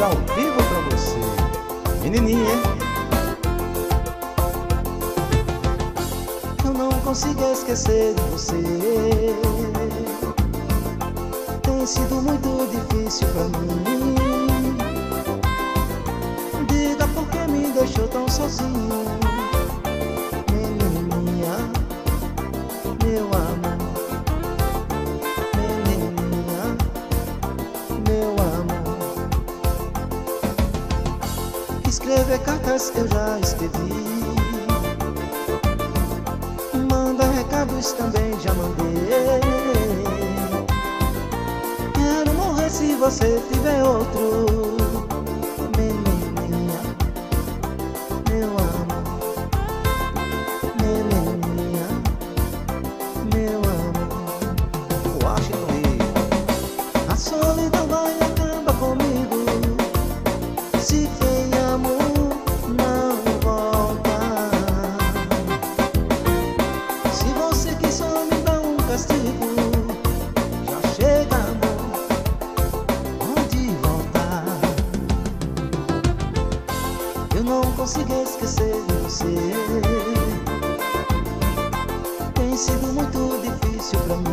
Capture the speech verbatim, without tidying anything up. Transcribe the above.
ao vivo pra você. Menininha, hein? Eu não consigo esquecer de você. Tem sido muito difícil pra mim. Diga por que me deixou tão sozinho. Menininha, meu amor. Menininha, meu amor. Escrever cartas eu já escrevi. Manda recados também já mandei. Quero morrer se você tiver outro. Menininha, meu amor. Menininha, meu amor. Washington Lee. A solidão vai acabar comigo se quem amo não volta. Se você quis só me dar um castigo, já chega, amor, pode voltar. Eu não consigo esquecer de você. Tem sido muito difícil pra mim.